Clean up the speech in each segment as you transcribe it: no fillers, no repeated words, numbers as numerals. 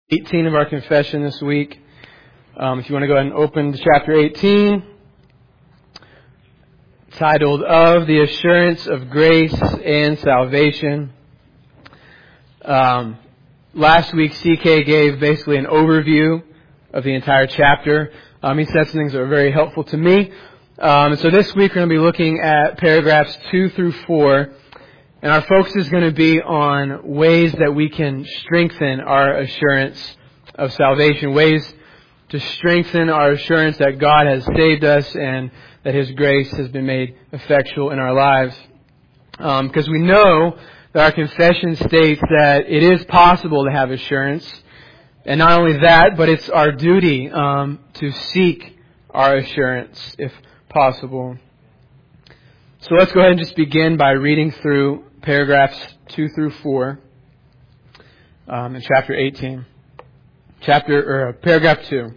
18 of our confession this week. If you want to go ahead and open to chapter 18, titled Of the Assurance of Grace and Salvation. Last week, CK gave basically an overview of the entire chapter. He said some things that were very helpful to me. So this week, we're going to be looking at paragraphs 2 through 4. And our focus is going to be on ways that we can strengthen our assurance of salvation, ways to strengthen our assurance that God has saved us and that His grace has been made effectual in our lives. Because we know that our confession states that it is possible to have assurance. And not only that, but it's our duty to seek our assurance if possible. So let's go ahead and just begin by reading through paragraphs 2 through 4 in chapter 18. Paragraph 2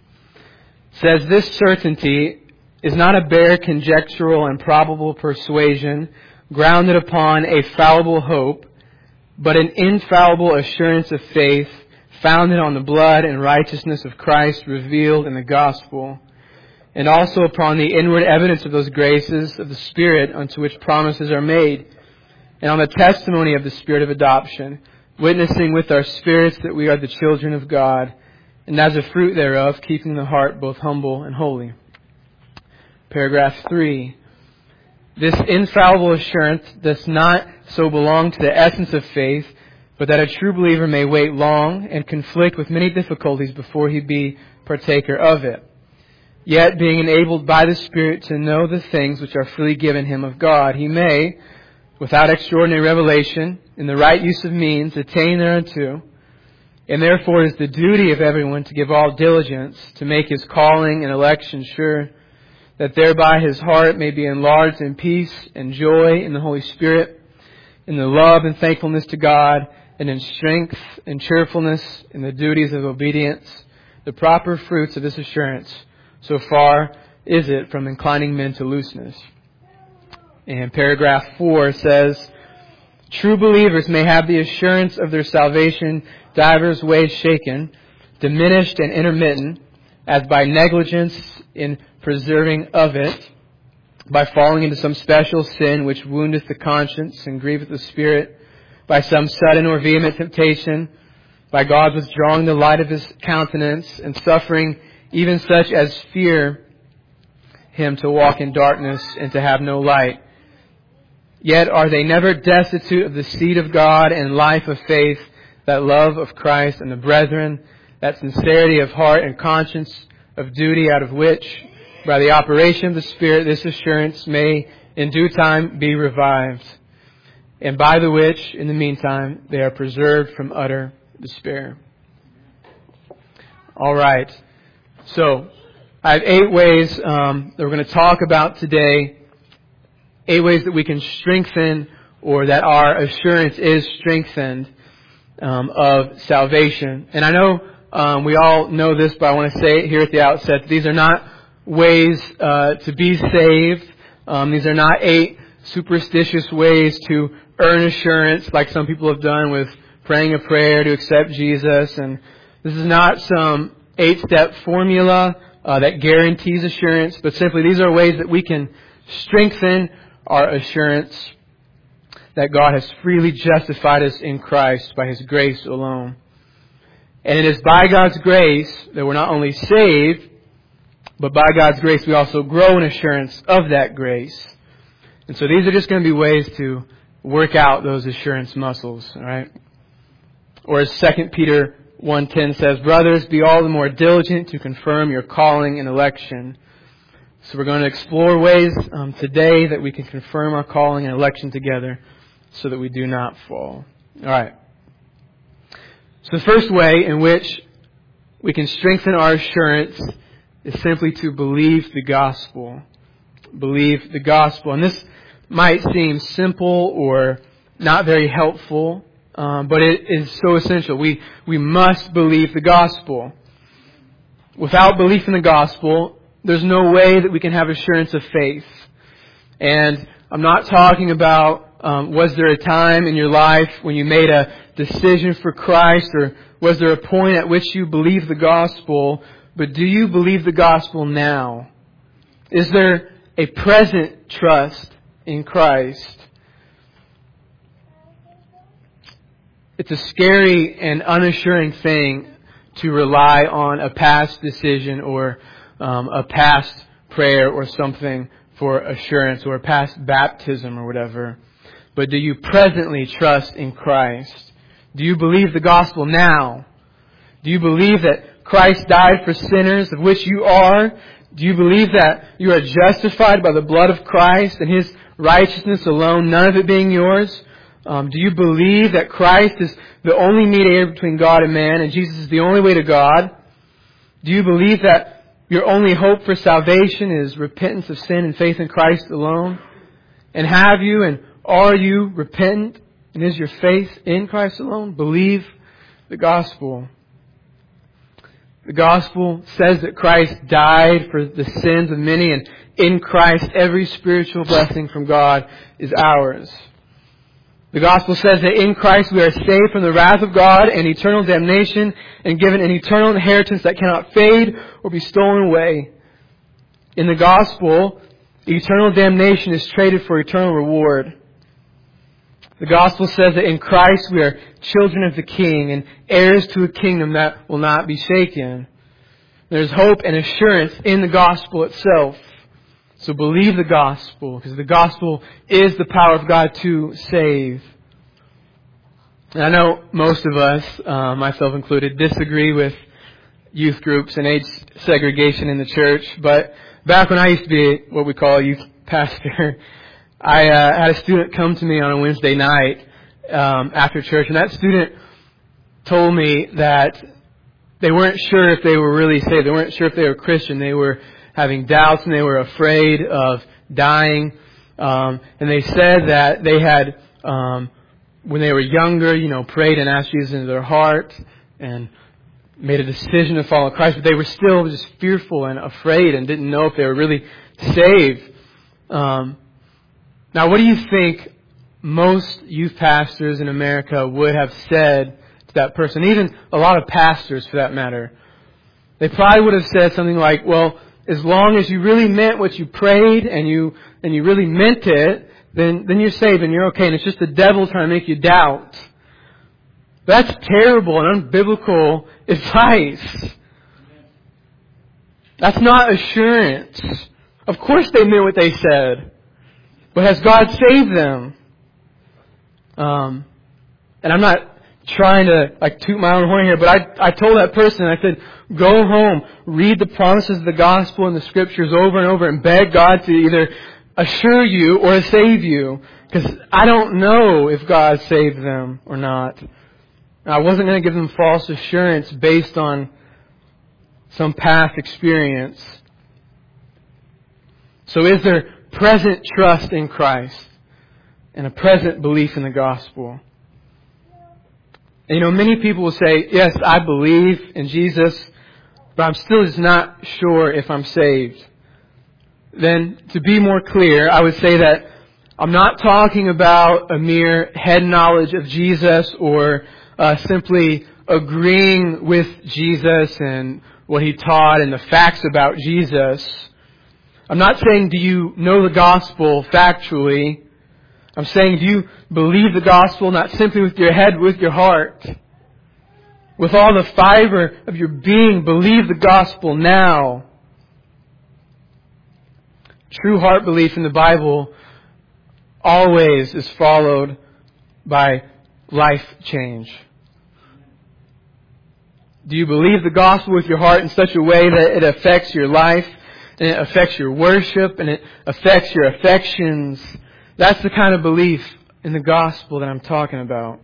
says, "This certainty is not a bare conjectural and probable persuasion grounded upon a fallible hope, but an infallible assurance of faith founded on the blood and righteousness of Christ revealed in the gospel, and also upon the inward evidence of those graces of the Spirit unto which promises are made, and on the testimony of the Spirit of adoption, witnessing with our spirits that we are the children of God, and as a fruit thereof, keeping the heart both humble and holy." Paragraph 3. "This infallible assurance does not so belong to the essence of faith, but that a true believer may wait long and conflict with many difficulties before he be partaker of it. Yet, being enabled by the Spirit to know the things which are freely given him of God, he may, without extraordinary revelation, in the right use of means, attain thereunto. And therefore it is the duty of everyone to give all diligence to make his calling and election sure, that thereby his heart may be enlarged in peace and joy in the Holy Spirit, in the love and thankfulness to God, and in strength and cheerfulness in the duties of obedience, the proper fruits of this assurance, so far is it from inclining men to looseness." And paragraph 4 says, "True believers may have the assurance of their salvation divers ways shaken, diminished and intermittent, as by negligence in preserving of it, by falling into some special sin which woundeth the conscience and grieveth the spirit, by some sudden or vehement temptation, by God's withdrawing the light of His countenance, and suffering even such as fear Him to walk in darkness and to have no light. Yet are they never destitute of the seed of God and life of faith, that love of Christ and the brethren, that sincerity of heart and conscience of duty, out of which, by the operation of the Spirit, this assurance may in due time be revived, and by the which, in the meantime, they are preserved from utter despair." All right. So, I have 8 ways that we're going to talk about today. 8 ways that we can strengthen, or that our assurance is strengthened, of salvation. And I know we all know this, but I want to say it here at the outset. These are not ways to be saved. These are not 8 superstitious ways to earn assurance, like some people have done with praying a prayer to accept Jesus. And this is not some 8-step formula that guarantees assurance, but simply these are ways that we can strengthen our assurance that God has freely justified us in Christ by His grace alone. And it is by God's grace that we're not only saved, but by God's grace we also grow in assurance of that grace. And so these are just going to be ways to work out those assurance muscles, all right? Or as 2 Peter 1:10 says, "Brothers, be all the more diligent to confirm your calling and election." So we're going to explore ways today that we can confirm our calling and election together so that we do not fall. All right. So the first way in which we can strengthen our assurance is simply to believe the gospel. Believe the gospel. And this might seem simple or not very helpful, but it is so essential. We must believe the gospel. Without belief in the gospel, there's no way that we can have assurance of faith. And I'm not talking about Was there a time in your life when you made a decision for Christ, or was there a point at which you believed the gospel, but do you believe the gospel now? Is there a present trust in Christ? It's a scary and unassuring thing to rely on a past decision or a past prayer or something for assurance, or a past baptism or whatever. But do you presently trust in Christ? Do you believe the gospel now? Do you believe that Christ died for sinners, of which you are? Do you believe that you are justified by the blood of Christ and His righteousness alone, none of it being yours? Do you believe that Christ is the only mediator between God and man, and Jesus is the only way to God? Do you believe that your only hope for salvation is repentance of sin and faith in Christ alone? And have you and are you repentant? And is your faith in Christ alone? Believe the gospel. The gospel says that Christ died for the sins of many, and in Christ every spiritual blessing from God is ours. The gospel says that in Christ we are saved from the wrath of God and eternal damnation, and given an eternal inheritance that cannot fade or be stolen away. In the gospel, eternal damnation is traded for eternal reward. The gospel says that in Christ we are children of the King and heirs to a kingdom that will not be shaken. There's hope and assurance in the gospel itself. So believe the gospel, because the gospel is the power of God to save. And I know most of us, myself included, disagree with youth groups and age segregation in the church. But back when I used to be what we call a youth pastor, I had a student come to me on a Wednesday night after church, and that student told me that they weren't sure if they were really saved. They weren't sure if they were Christian. They were having doubts, and they were afraid of dying. And they said that they had, when they were younger, prayed and asked Jesus into their heart and made a decision to follow Christ, but they were still just fearful and afraid and didn't know if they were really saved. Now, what do you think most youth pastors in America would have said to that person? Even a lot of pastors, for that matter. They probably would have said something like, well, as long as you really meant what you prayed and you really meant it, then you're saved and you're okay. And it's just the devil trying to make you doubt. That's terrible and unbiblical advice. That's not assurance. Of course they meant what they said. But has God saved them? And I'm not trying to toot my own horn here, but I told that person, I said, go home, read the promises of the gospel and the scriptures over and over and beg God to either assure you or save you. Because I don't know if God saved them or not. I wasn't going to give them false assurance based on some past experience. So is there present trust in Christ and a present belief in the gospel? And many people will say, yes, I believe in Jesus, but I'm still just not sure if I'm saved. Then, to be more clear, I would say that I'm not talking about a mere head knowledge of Jesus or simply agreeing with Jesus and what He taught and the facts about Jesus. I'm not saying, do you know the gospel factually? I'm saying, do you believe the gospel not simply with your head, with your heart? With all the fiber of your being, believe the gospel now. True heart belief in the Bible always is followed by life change. Do you believe the gospel with your heart in such a way that it affects your life, and it affects your worship, and it affects your affections? That's the kind of belief in the gospel that I'm talking about.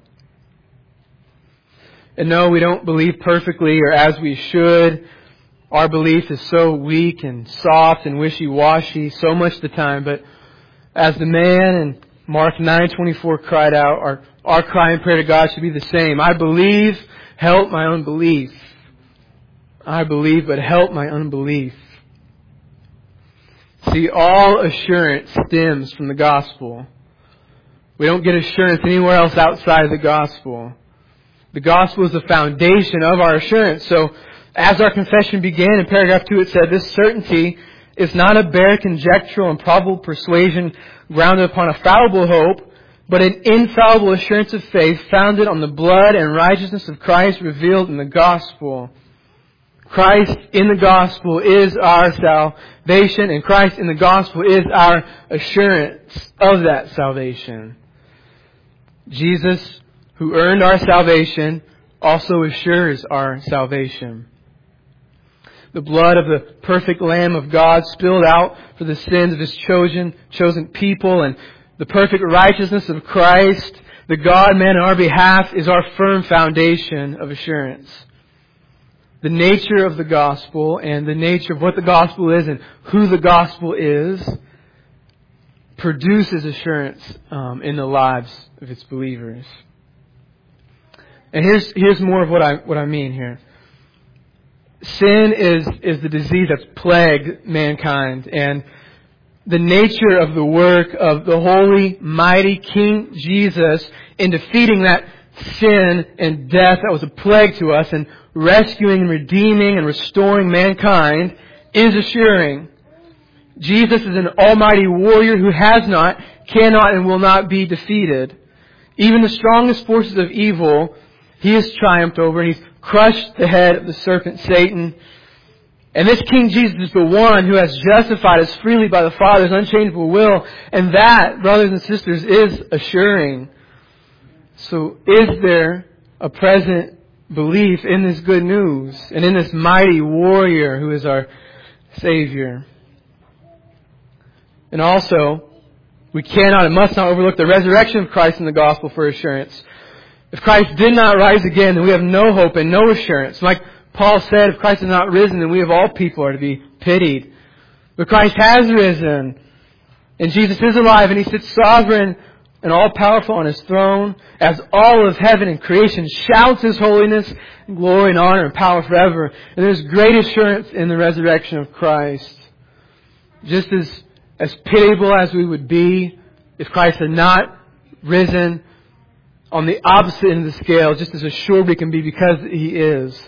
And no, we don't believe perfectly or as we should. Our belief is so weak and soft and wishy-washy so much of the time. But as the man in Mark 9:24 cried out, our cry and prayer to God should be the same. I believe, help my unbelief. I believe, but help my unbelief. See, all assurance stems from the gospel. We don't get assurance anywhere else outside of the gospel. The gospel is the foundation of our assurance. So, as our confession began in paragraph 2, it said, this certainty is not a bare conjectural and probable persuasion grounded upon a fallible hope, but an infallible assurance of faith founded on the blood and righteousness of Christ revealed in the gospel. Christ in the gospel is our salvation, and Christ in the gospel is our assurance of that salvation. Jesus, who earned our salvation, also assures our salvation. The blood of the perfect Lamb of God spilled out for the sins of His chosen people, and the perfect righteousness of Christ, the God-man on our behalf, is our firm foundation of assurance. The nature of the gospel and the nature of what the gospel is and who the gospel is produces assurance in the lives of its believers. And here's more of what I mean here. Sin is the disease that's plagued mankind, and the nature of the work of the holy, mighty King Jesus in defeating that sin and death that was a plague to us and rescuing, redeeming, and restoring mankind is assuring. Jesus is an almighty warrior who has not, cannot, and will not be defeated. Even the strongest forces of evil, He has triumphed over, and He's crushed the head of the serpent, Satan. And this King Jesus is the one who has justified us freely by the Father's unchangeable will. And that, brothers and sisters, is assuring. So is there a present belief in this good news and in this mighty warrior who is our Savior? And also, we cannot and must not overlook the resurrection of Christ in the gospel for assurance. If Christ did not rise again, then we have no hope and no assurance. Like Paul said, if Christ has not risen, then we of all people are to be pitied. But Christ has risen, and Jesus is alive, and He sits sovereign and all-powerful on His throne, as all of heaven and creation shouts His holiness, and glory and honor and power forever. And there's great assurance in the resurrection of Christ. Just as pitiable as we would be if Christ had not risen, on the opposite end of the scale, just as assured we can be because He is.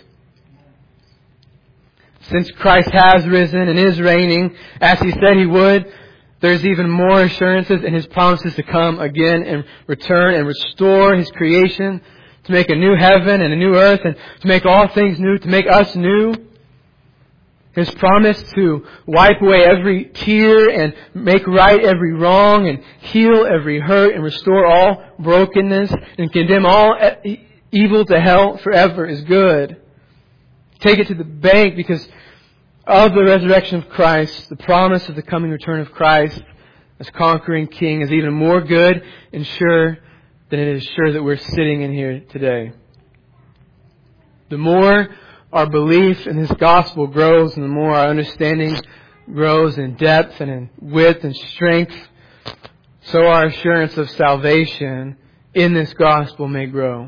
Since Christ has risen and is reigning, as He said He would, there's even more assurances in His promises to come again and return and restore His creation, to make a new heaven and a new earth, and to make all things new, to make us new. His promise to wipe away every tear and make right every wrong and heal every hurt and restore all brokenness and condemn all evil to hell forever is good. Take it to the bank because of the resurrection of Christ. The promise of the coming return of Christ as conquering King is even more good and sure than it is sure that we're sitting in here today. The more our belief in this gospel grows, and the more our understanding grows in depth and in width and strength, so our assurance of salvation in this gospel may grow.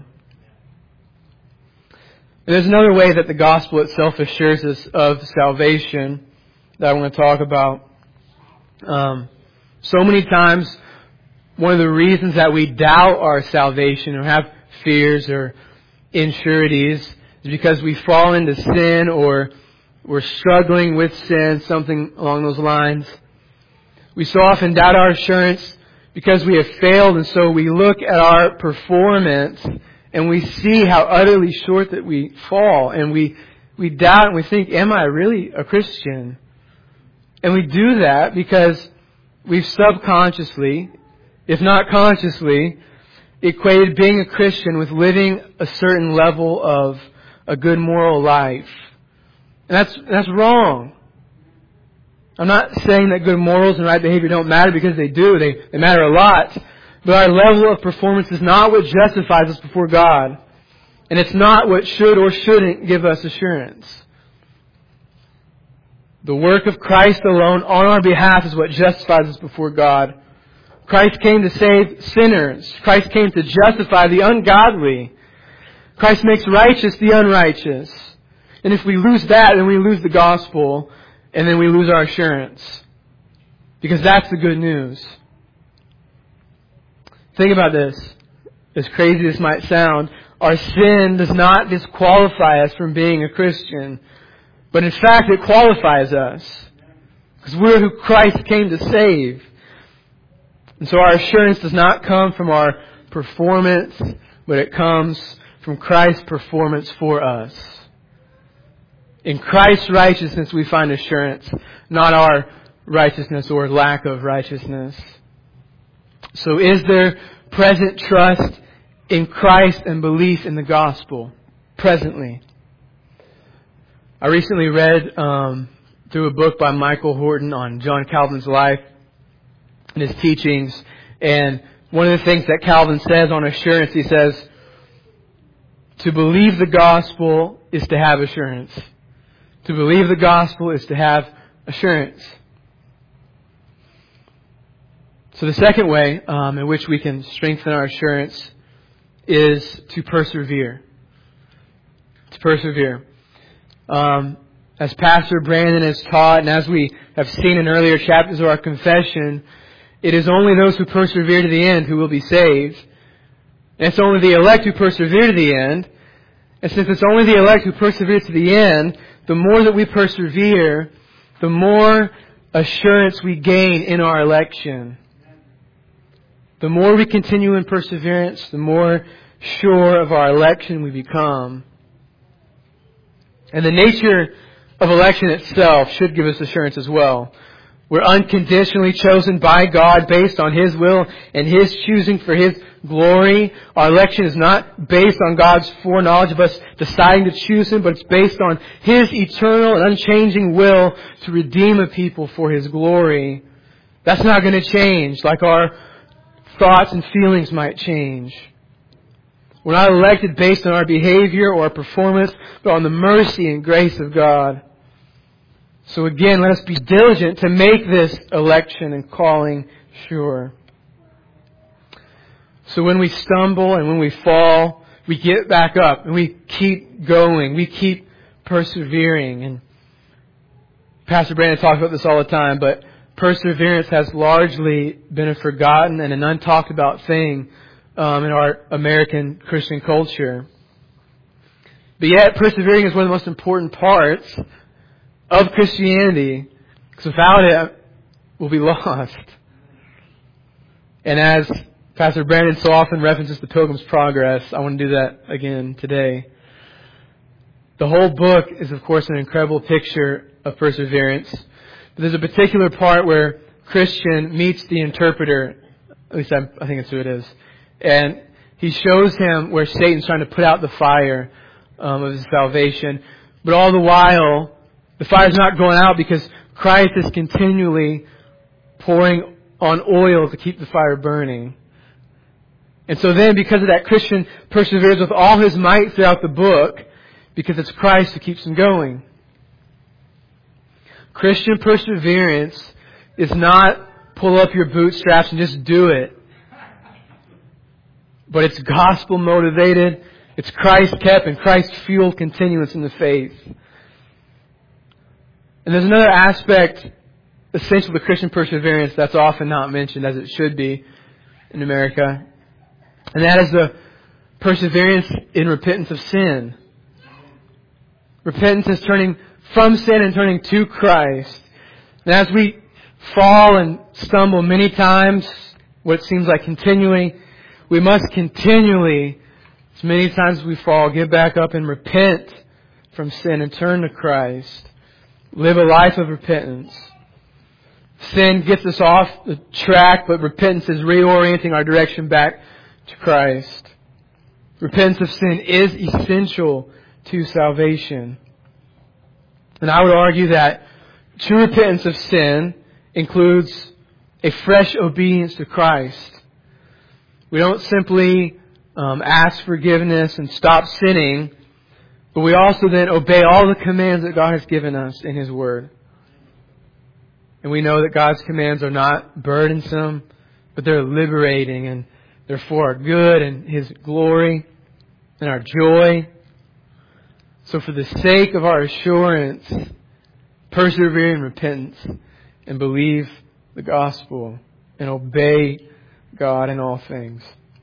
And there's another way that the gospel itself assures us of salvation that I want to talk about. So many times, one of the reasons that we doubt our salvation or have fears or insureties is because we fall into sin or we're struggling with sin, something along those lines. We so often doubt our assurance because we have failed, and so we look at our performance and we see how utterly short that we fall, and we doubt and we think, am I really a Christian? And we do that because we've subconsciously, if not consciously, equated being a Christian with living a certain level of a good moral life. And that's wrong. I'm not saying that good morals and right behavior don't matter, because they do. They matter a lot. But our level of performance is not what justifies us before God. And it's not what should or shouldn't give us assurance. The work of Christ alone on our behalf is what justifies us before God. Christ came to save sinners. Christ came to justify the ungodly. Christ makes righteous the unrighteous. And if we lose that, then we lose the gospel, and then we lose our assurance. Because that's the good news. Think about this. As crazy as this might sound, our sin does not disqualify us from being a Christian. But in fact, it qualifies us. Because we're who Christ came to save. And so our assurance does not come from our performance, but it comes from Christ's performance for us. In Christ's righteousness we find assurance, not our righteousness or lack of righteousness. So is there present trust in Christ and belief in the gospel presently? I recently read through a book by Michael Horton on John Calvin's life and his teachings. And one of the things that Calvin says on assurance, he says, to believe the gospel is to have assurance. To believe the gospel is to have assurance. So the second way in which we can strengthen our assurance is to persevere. To persevere. As Pastor Brandon has taught, and as we have seen in earlier chapters of our confession, it is only those who persevere to the end who will be saved. And it's only the elect who persevere to the end. And since it's only the elect who persevere to the end, the more that we persevere, the more assurance we gain in our election. The more we continue in perseverance, the more sure of our election we become. And the nature of election itself should give us assurance as well. We're unconditionally chosen by God based on His will and His choosing for His glory. Our election is not based on God's foreknowledge of us deciding to choose Him, but it's based on His eternal and unchanging will to redeem a people for His glory. That's not going to change like our thoughts and feelings might change. We're not elected based on our behavior or our performance, but on the mercy and grace of God. So again, let us be diligent to make this election and calling sure. So when we stumble and when we fall, we get back up and we keep going. We keep persevering. And Pastor Brandon talks about this all the time, but perseverance has largely been a forgotten and an untalked about thing in our American Christian culture. But yet, persevering is one of the most important parts of Christianity, because without it, we'll be lost. And as Pastor Brandon so often references the Pilgrim's Progress, I want to do that again today. The whole book is, of course, an incredible picture of perseverance. But there's a particular part where Christian meets the interpreter, at least I think that's who it is, and he shows him where Satan's trying to put out the fire of his salvation. But all the while, the fire's not going out because Christ is continually pouring on oil to keep the fire burning. And so then, because of that, Christian perseveres with all his might throughout the book because it's Christ who keeps him going. Christian perseverance is not pull up your bootstraps and just do it. But it's gospel motivated, it's Christ kept and Christ fueled continuance in the faith. And there's another aspect essential to Christian perseverance that's often not mentioned as it should be in America. And that is the perseverance in repentance of sin. Repentance is turning from sin and turning to Christ. And as we fall and stumble many times, what seems like continually, we must continually, as many times as we fall, get back up and repent from sin and turn to Christ. Live a life of repentance. Sin gets us off the track, but repentance is reorienting our direction back to Christ. Repentance of sin is essential to salvation. And I would argue that true repentance of sin includes a fresh obedience to Christ. We don't simply ask forgiveness and stop sinning, but we also then obey all the commands that God has given us in His Word. And we know that God's commands are not burdensome, but they're liberating and they're for our good and His glory and our joy. So for the sake of our assurance, persevere in repentance and believe the gospel and obey God in all things.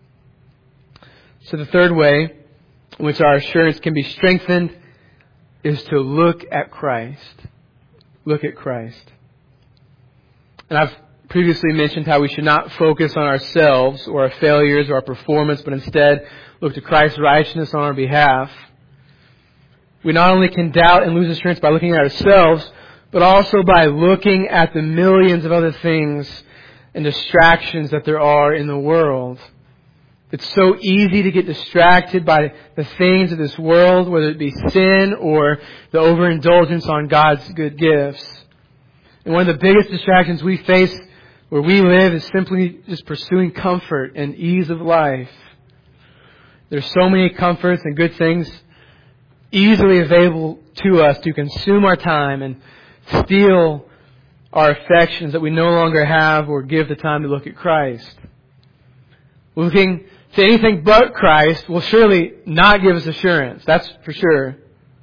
So the third way in which our assurance can be strengthened is to look at Christ. Look at Christ. And I've previously mentioned how we should not focus on ourselves or our failures or our performance, but instead look to Christ's righteousness on our behalf. We not only can doubt and lose assurance by looking at ourselves, but also by looking at the millions of other things and distractions that there are in the world. It's so easy to get distracted by the things of this world, whether it be sin or the overindulgence on God's good gifts. And one of the biggest distractions we face where we live is simply just pursuing comfort and ease of life. There's so many comforts and good things easily available to us to consume our time and steal our affections that we no longer have or give the time to look at Christ. Looking to anything but Christ will surely not give us assurance. That's for sure.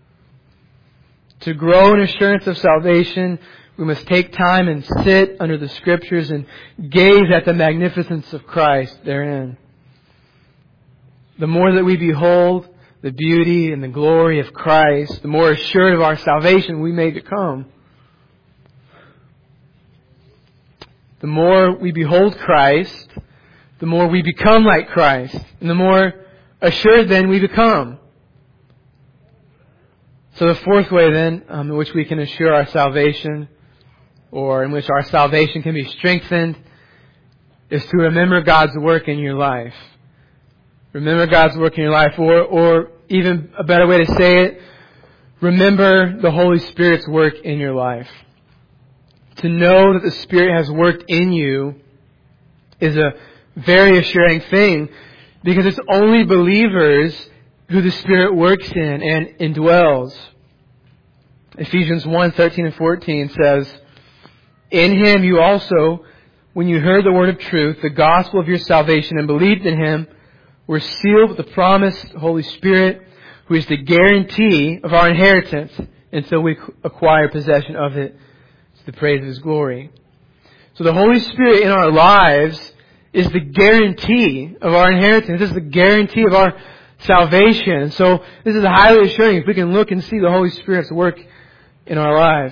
To grow in assurance of salvation, we must take time and sit under the Scriptures and gaze at the magnificence of Christ therein. The more that we behold the beauty and the glory of Christ, the more assured of our salvation we may become. The more we behold Christ, the more we become like Christ, and the more assured then we become. So the fourth way then, in which we can assure our salvation, or in which our salvation can be strengthened, is to remember God's work in your life. Remember God's work in your life, or even a better way to say it, remember the Holy Spirit's work in your life. To know that the Spirit has worked in you is a very assuring thing, because it's only believers who the Spirit works in and indwells. Ephesians 1:13 and 14 says, "In Him you also, when you heard the word of truth, the gospel of your salvation, and believed in Him, were sealed with the promised Holy Spirit, who is the guarantee of our inheritance until we acquire possession of it to the praise of His glory." So the Holy Spirit in our lives is the guarantee of our inheritance. This is the guarantee of our salvation. So this is highly assuring if we can look and see the Holy Spirit's work in our lives.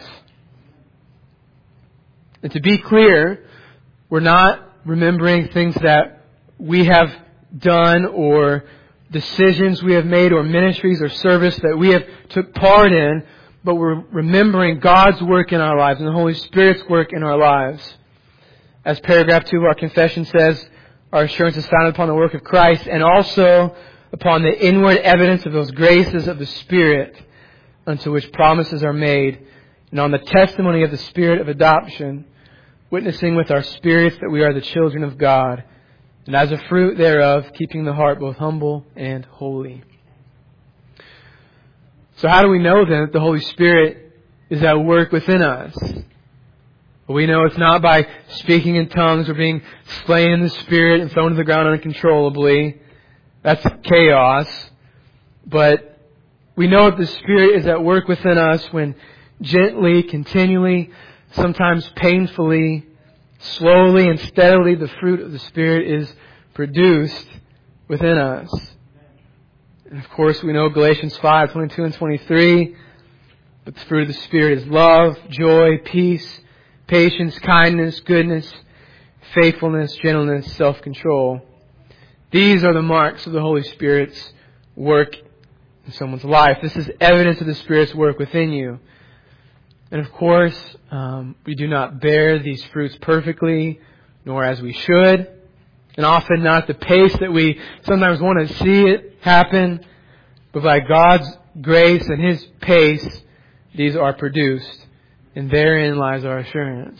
And to be clear, we're not remembering things that we have done or decisions we have made or ministries or service that we have took part in, but we're remembering God's work in our lives and the Holy Spirit's work in our lives. As paragraph 2 of our confession says, our assurance is founded upon the work of Christ and also upon the inward evidence of those graces of the Spirit unto which promises are made, and on the testimony of the Spirit of adoption, witnessing with our spirits that we are the children of God, and as a fruit thereof, keeping the heart both humble and holy. So how do we know then that the Holy Spirit is at work within us? Well, we know it's not by speaking in tongues or being slain in the Spirit and thrown to the ground uncontrollably. That's chaos. But we know that the Spirit is at work within us when gently, continually, sometimes painfully, slowly and steadily the fruit of the Spirit is produced within us. And of course we know Galatians 5:22 and 23, that the fruit of the Spirit is love, joy, peace, patience, kindness, goodness, faithfulness, gentleness, self-control. These are the marks of the Holy Spirit's work in someone's life. This is evidence of the Spirit's work within you. And of course, we do not bear these fruits perfectly, nor as we should, and often not at the pace that we sometimes want to see it happen. But by God's grace and His pace, these are produced, and therein lies our assurance.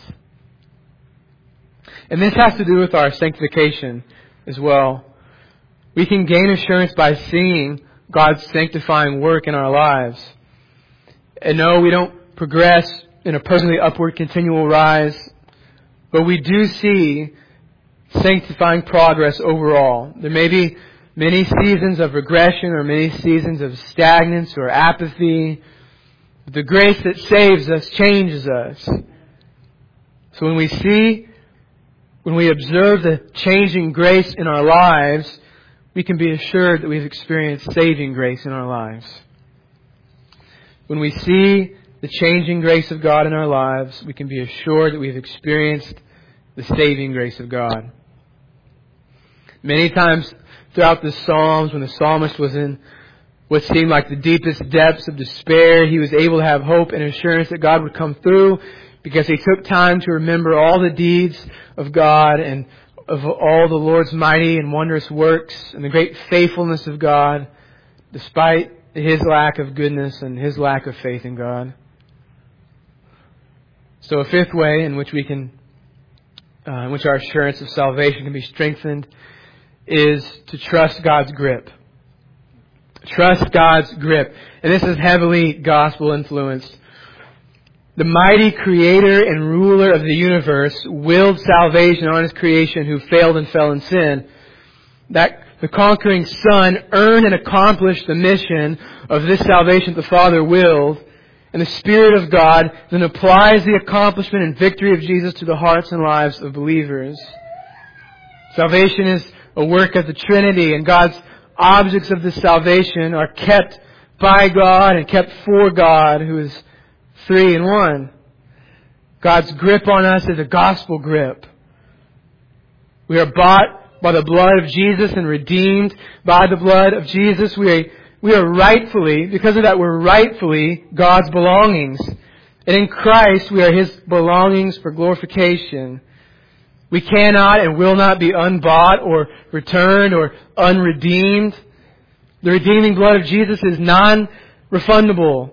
And this has to do with our sanctification as well. We can gain assurance by seeing God's sanctifying work in our lives. And no, we don't progress in a personally upward continual rise, but we do see sanctifying progress overall. There may be many seasons of regression or many seasons of stagnance or apathy. But the grace that saves us changes us. So when we see when we observe the changing grace in our lives, we can be assured that we've experienced saving grace in our lives. When we see the changing grace of God in our lives, we can be assured that we've experienced the saving grace of God. Many times throughout the Psalms, when the psalmist was in what seemed like the deepest depths of despair, he was able to have hope and assurance that God would come through because he took time to remember all the deeds of God and of all the Lord's mighty and wondrous works and the great faithfulness of God, despite his lack of goodness and his lack of faith in God. So a fifth way in which in which our assurance of salvation can be strengthened is to trust God's grip. Trust God's grip. And this is heavily gospel influenced. The mighty creator and ruler of the universe willed salvation on his creation who failed and fell in sin. That the conquering Son earned and accomplished the mission of this salvation the Father willed. And the Spirit of God then applies the accomplishment and victory of Jesus to the hearts and lives of believers. Salvation is a work of the Trinity, and God's objects of this salvation are kept by God and kept for God, who is three in one. God's grip on us is a gospel grip. We are bought by the blood of Jesus and redeemed by the blood of Jesus. We are rightfully, because of that, we're rightfully God's belongings. And in Christ, we are His belongings for glorification. We cannot and will not be unbought or returned or unredeemed. The redeeming blood of Jesus is non-refundable.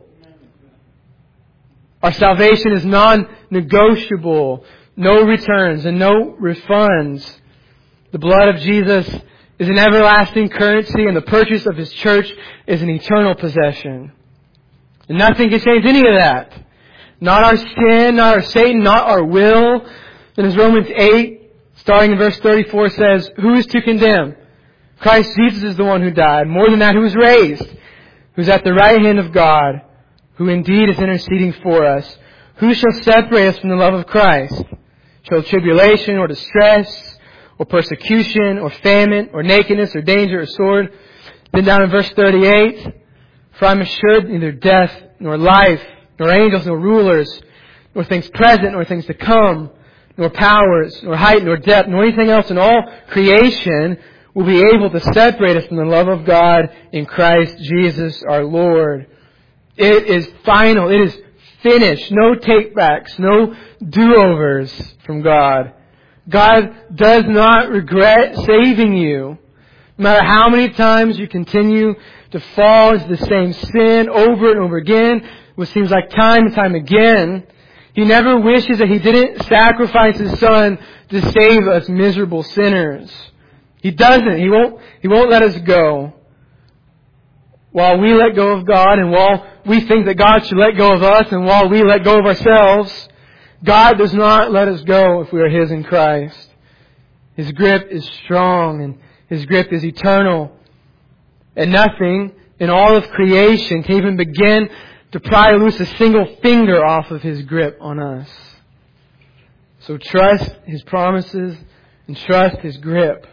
Our salvation is non-negotiable. No returns and no refunds. The blood of Jesus is an everlasting currency, and the purchase of His church is an eternal possession. And nothing can change any of that. Not our sin, not our Satan, not our will. And as Romans 8, starting in verse 34 says, who is to condemn? Christ Jesus is the one who died. More than that, who was raised, who's at the right hand of God, who indeed is interceding for us. Who shall separate us from the love of Christ? Shall tribulation or distress or persecution or famine or nakedness or danger or sword? Then down in verse 38, for I'm assured neither death nor life, nor angels nor rulers, nor things present nor things to come, nor powers, nor height, nor depth, nor anything else in all creation will be able to separate us from the love of God in Christ Jesus our Lord. It is final. It is finished. No takebacks. No do-overs from God. God does not regret saving you. No matter how many times you continue to fall into the same sin over and over again, which seems like time and time again, He never wishes that He didn't sacrifice His Son to save us miserable sinners. He doesn't. He won't let us go. While we let go of God, and while we think that God should let go of us, and while we let go of ourselves, God does not let us go if we are His in Christ. His grip is strong, and His grip is eternal. And nothing in all of creation can even begin to pry loose a single finger off of His grip on us. So trust His promises and trust His grip.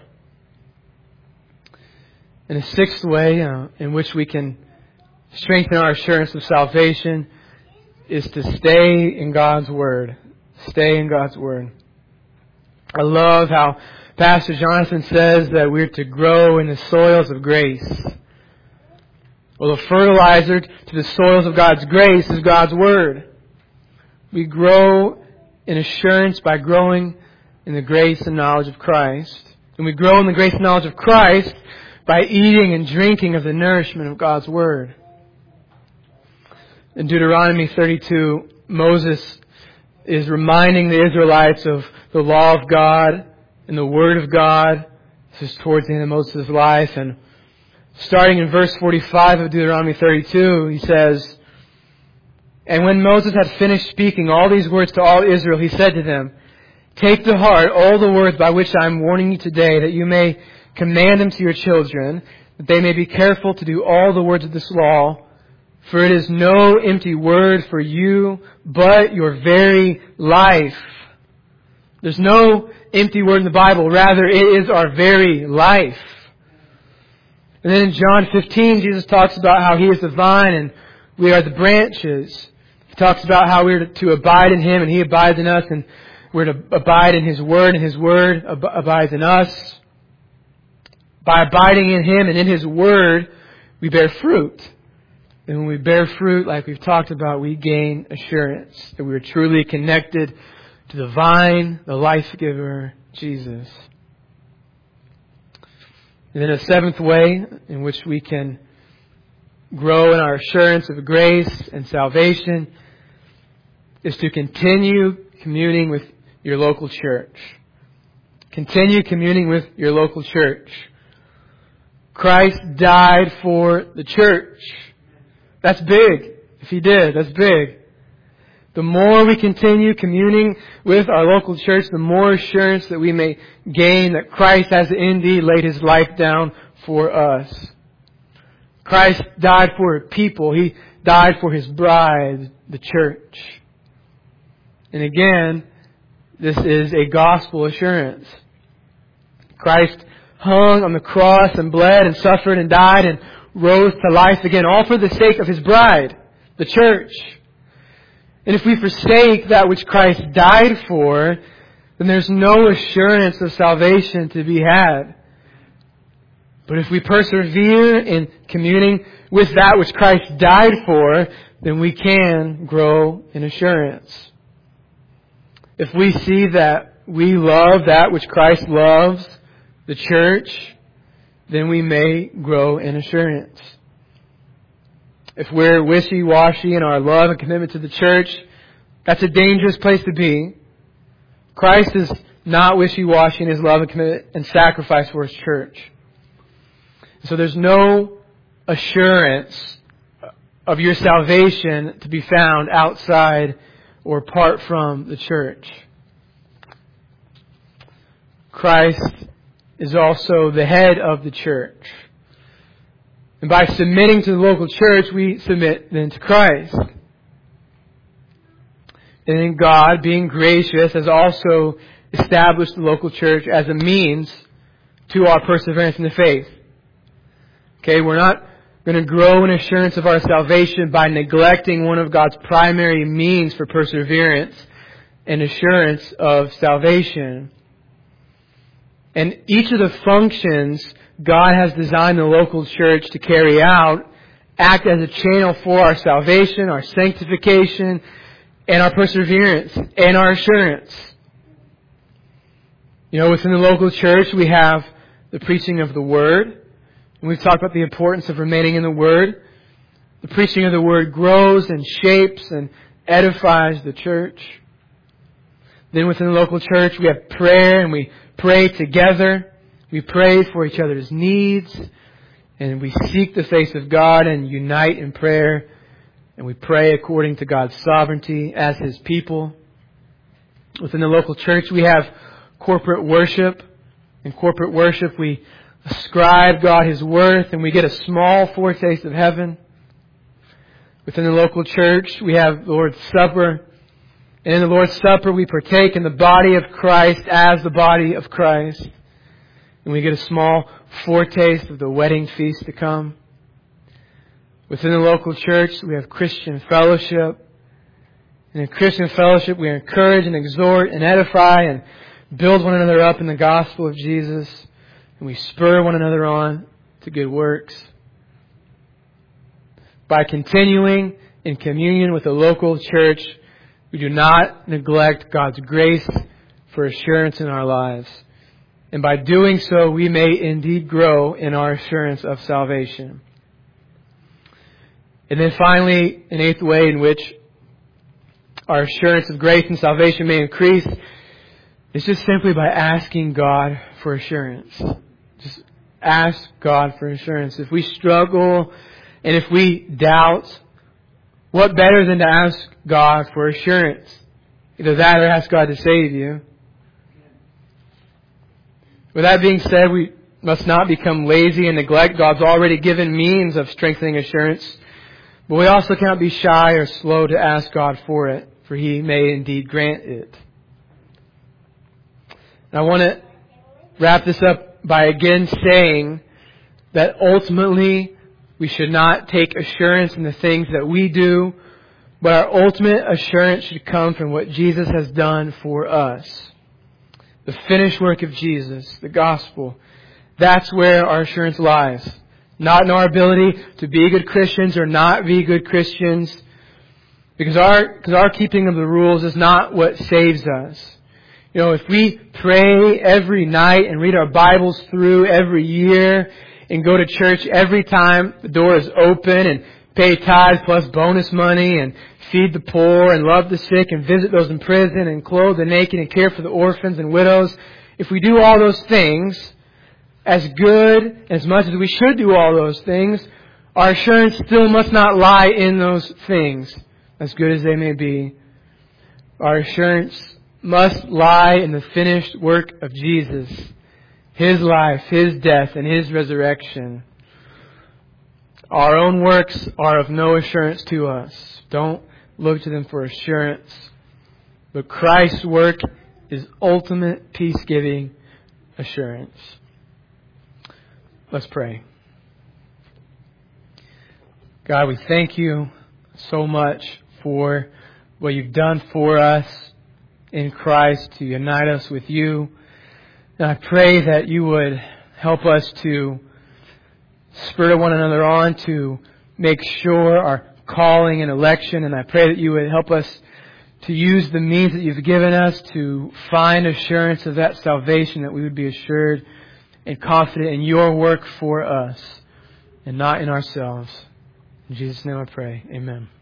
And a sixth way in which we can strengthen our assurance of salvation is to stay in God's Word. Stay in God's Word. I love how Pastor Jonathan says that we're to grow in the soils of grace. Well, the fertilizer to the soils of God's grace is God's Word. We grow in assurance by growing in the grace and knowledge of Christ. And we grow in the grace and knowledge of Christ by eating and drinking of the nourishment of God's Word. In Deuteronomy 32, Moses is reminding the Israelites of the law of God and the Word of God. This is towards the end of Moses' life. And starting in verse 45 of Deuteronomy 32, he says, and when Moses had finished speaking all these words to all Israel, he said to them, take to heart all the words by which I am warning you today, that you may command them to your children, that they may be careful to do all the words of this law. For it is no empty word for you, but your very life. There's no empty word in the Bible. Rather, it is our very life. And then in John 15, Jesus talks about how He is the vine and we are the branches. He talks about how we're to abide in Him and He abides in us, and we're to abide in His Word and His Word abides in us. By abiding in Him and in His Word, we bear fruit. And when we bear fruit, like we've talked about, we gain assurance that we are truly connected to the vine, the life giver, Jesus. And then a seventh way in which we can grow in our assurance of grace and salvation is to continue communing with your local church. Continue communing with your local church. Christ died for the church. That's big. If He did, that's big. The more we continue communing with our local church, the more assurance that we may gain that Christ has indeed laid His life down for us. Christ died for a people. He died for His bride, the church. And again, this is a gospel assurance. Christ hung on the cross and bled and suffered and died and rose to life again, all for the sake of His bride, the church. And if we forsake that which Christ died for, then there's no assurance of salvation to be had. But if we persevere in communing with that which Christ died for, then we can grow in assurance. If we see that we love that which Christ loves, the church, then we may grow in assurance. If we're wishy-washy in our love and commitment to the church, that's a dangerous place to be. Christ is not wishy-washy in His love and commitment and sacrifice for His church. So there's no assurance of your salvation to be found outside or apart from the church. Christ is also the head of the church. And by submitting to the local church, we submit then to Christ. And then God, being gracious, has also established the local church as a means to our perseverance in the faith. Okay, we're not going to grow in assurance of our salvation by neglecting one of God's primary means for perseverance and assurance of salvation. And each of the functions God has designed the local church to carry out act as a channel for our salvation, our sanctification, and our perseverance, and our assurance. Within the local church we have the preaching of the Word. And we've talked about the importance of remaining in the Word. The preaching of the Word grows and shapes and edifies the church. Then within the local church we have prayer, and we pray together. We pray for each other's needs, and we seek the face of God and unite in prayer, and we pray according to God's sovereignty as His people. Within the local church we have corporate worship. In corporate worship we ascribe God His worth, and we get a small foretaste of heaven. Within the local church we have the Lord's Supper. And in the Lord's Supper we partake in the body of Christ as the body of Christ. And we get a small foretaste of the wedding feast to come. Within the local church we have Christian fellowship. And in Christian fellowship we encourage and exhort and edify and build one another up in the gospel of Jesus. And we spur one another on to good works. By continuing in communion with the local church, we do not neglect God's grace for assurance in our lives. And by doing so, we may indeed grow in our assurance of salvation. And then finally, an eighth way in which our assurance of grace and salvation may increase is just simply by asking God for assurance. Just ask God for assurance. If we struggle and if we doubt, what better than to ask God for assurance? Either that or ask God to save you. With that being said, we must not become lazy and neglect God's already given means of strengthening assurance. But we also cannot be shy or slow to ask God for it, for He may indeed grant it. And I want to wrap this up by again saying that ultimately we should not take assurance in the things that we do, but our ultimate assurance should come from what Jesus has done for us. The finished work of Jesus, the gospel. That's where our assurance lies. Not in our ability to be good Christians or not be good Christians. Because our keeping of the rules is not what saves us. You know, if we pray every night and read our Bibles through every year and go to church every time the door is open and pay tithes plus bonus money and feed the poor and love the sick and visit those in prison and clothe the naked and care for the orphans and widows, if we do all those things, as good, as much as we should do all those things, our assurance still must not lie in those things, as good as they may be. Our assurance must lie in the finished work of Jesus, His life, His death, and His resurrection. Our own works are of no assurance to us. Don't look to them for assurance. But Christ's work is ultimate peace-giving assurance. Let's pray. God, we thank You so much for what You've done for us in Christ to unite us with You. And I pray that You would help us to spur one another on to make sure our calling and election. And I pray that You would help us to use the means that You've given us to find assurance of that salvation, that we would be assured and confident in Your work for us and not in ourselves. In Jesus' name I pray. Amen.